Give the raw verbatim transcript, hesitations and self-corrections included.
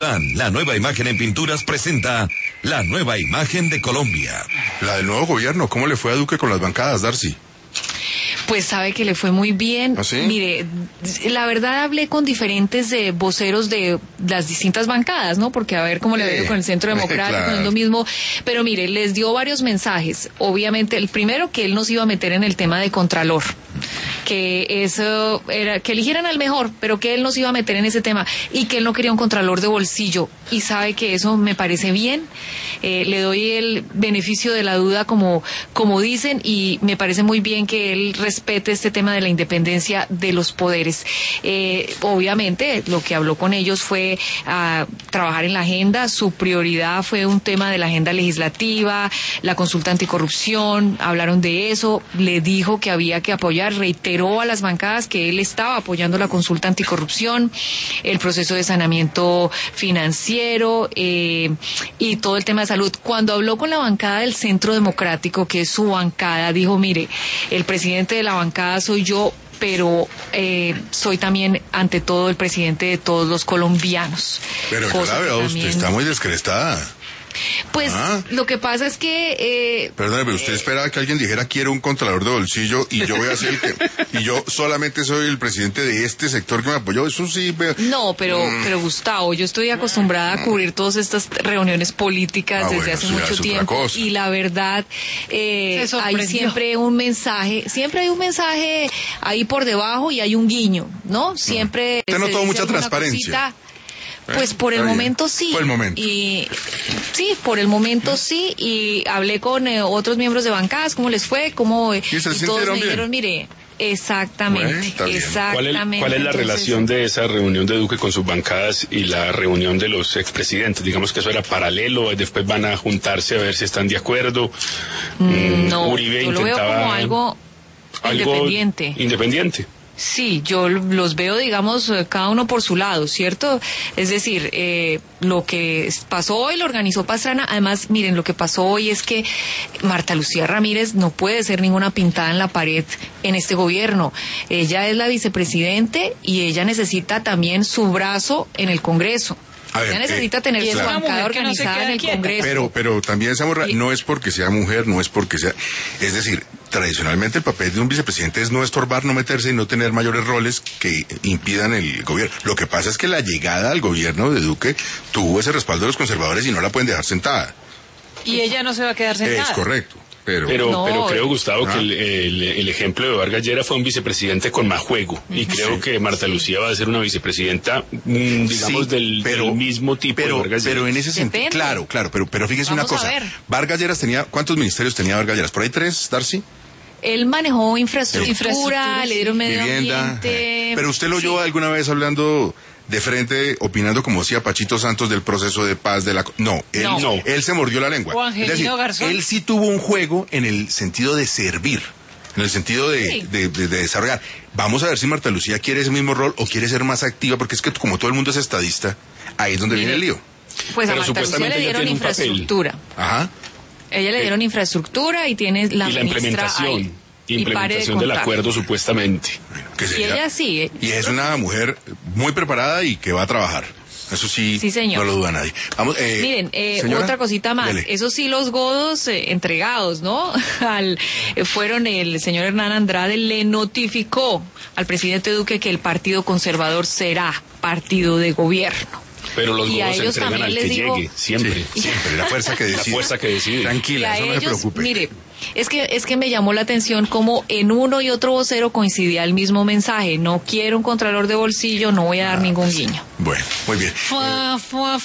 La nueva imagen en pinturas presenta la nueva imagen de Colombia. La del nuevo gobierno, ¿cómo le fue a Duque con las bancadas, Darcy? Pues sabe que le fue muy bien. ¿Ah, sí? Mire, la verdad hablé con diferentes eh, voceros de las distintas bancadas, ¿no? Porque a ver cómo le ha ido con el Centro Democrático, claro. No es lo mismo. Pero mire, les dio varios mensajes. Obviamente, el primero, que él no se iba a meter en el tema de Contralor. Que eso era, que eligieran al mejor, pero que él no se iba a meter en ese tema y que él no quería un Contralor de bolsillo. Y sabe que eso me parece bien. Eh, le doy el beneficio de la duda, como, como dicen, y me parece muy bien que él respete este tema de la independencia de los poderes. Eh, obviamente, lo que habló con ellos fue uh, trabajar en la agenda. Su prioridad fue un tema de la agenda legislativa, la consulta anticorrupción, hablaron de eso, le dijo que había que apoyar, reiteró a las bancadas que él estaba apoyando la consulta anticorrupción, el proceso de saneamiento financiero eh, y todo el tema de salud. Cuando habló con la bancada del Centro Democrático, que es su bancada, dijo, mire, el presidente de la bancada soy yo, pero eh, soy también, ante todo, el presidente de todos los colombianos. Pero yo la veo, también... usted está muy descrestada. Pues ah. lo que pasa es que... Eh, Perdóneme, pero usted eh, esperaba que alguien dijera quiero un Contralor de bolsillo y yo voy a ser el que... y yo solamente soy el presidente de este sector que me apoyó. Eso sí... Veo. No, pero, mm. pero Gustavo, yo estoy acostumbrada a cubrir todas estas reuniones políticas ah, desde bueno, hace sí, mucho tiempo. Y la verdad, eh, hay siempre un mensaje, siempre hay un mensaje ahí por debajo y hay un guiño, ¿no? Siempre... Usted notó mucha transparencia. Cosita. Pues por el momento sí. Por el momento. Y sí, por el momento sí. Y hablé con eh, otros miembros de bancadas, cómo les fue, cómo. ¿Y se y todos me dijeron, mire, exactamente, bueno, exactamente. ¿Cuál es, cuál es la Entonces, relación de esa reunión de Duque con sus bancadas y la reunión de los expresidentes? Digamos que eso era paralelo, después van a juntarse a ver si están de acuerdo. Mm, no, Uribe yo lo veo como algo, algo independiente. Independiente. Sí, yo los veo, digamos, cada uno por su lado, ¿cierto? Es decir, eh, lo que pasó hoy lo organizó Pastrana. Además, miren, lo que pasó hoy es que Marta Lucía Ramírez no puede ser ninguna pintada en la pared en este gobierno. Ella es la vicepresidente y ella necesita también su brazo en el Congreso. A ver, ella necesita eh, tener su claro. bancada organizada no en el quieta. Congreso. Pero, pero también seamos ra- no es porque sea mujer, no es porque sea... Es decir, tradicionalmente el papel de un vicepresidente es no estorbar, no meterse y no tener mayores roles que impidan el gobierno. Lo que pasa es que la llegada al gobierno de Duque tuvo ese respaldo de los conservadores y no la pueden dejar sentada. Y ella no se va a quedar sentada. Es correcto. Pero, pero, no, pero creo, Gustavo, ah. que el, el, el ejemplo de Vargas Llera fue un vicepresidente con más juego. Y creo sí. que Marta Lucía va a ser una vicepresidenta, mmm, digamos, sí, del, pero, del mismo tipo pero, de Vargas Llera. Pero en ese sentido, claro, claro, pero, pero fíjese Vamos una cosa. Vargas Lleras tenía, ¿cuántos ministerios tenía Vargas Lleras? ¿Por ahí tres, Darcy? Él manejó infraestructura, infraestructura, le dieron medio vivienda, ambiente. Pero usted lo sí. oyó alguna vez hablando de frente, opinando como decía Pachito Santos del proceso de paz de la... No, él, No. No. él se mordió la lengua. O Angelino es decir, Garzón. él sí tuvo un juego en el sentido de servir, en el sentido de, Sí. de, de, de desarrollar. Vamos a ver si Marta Lucía quiere ese mismo rol o quiere ser más activa, porque es que como todo el mundo es estadista, ahí es donde Mire, viene el lío. Pues Pero a Marta Lucía supuestamente le ella dieron tiene un papel. infraestructura. Ajá. Ella le dieron infraestructura y tiene la y la ministra implementación. ahí. Y Implementación del acuerdo, supuestamente. Bueno, que Y sería- ella sí. eh. Y es una mujer muy preparada y que va a trabajar. Eso sí, Sí, señor. no lo duda nadie. Vamos, eh, Miren, eh, señora, otra cosita más. dele. Eso sí, los godos eh, entregados, ¿no? Al, eh, fueron el señor Hernán Andrade, le notificó al presidente Duque que el Partido Conservador será partido de gobierno. Pero los Y a godos se ellos entregan también al les que digo- llegue, siempre. Sí, siempre, la fuerza que La decide. fuerza que decide. Y Tranquila, a eso no se ellos, preocupe. mire, es que es que me llamó la atención como en uno y otro vocero coincidía el mismo mensaje. No quiero un contralor de bolsillo, no voy a dar Ah, ningún pues, guiño. Bueno, muy bien. Fua, fua,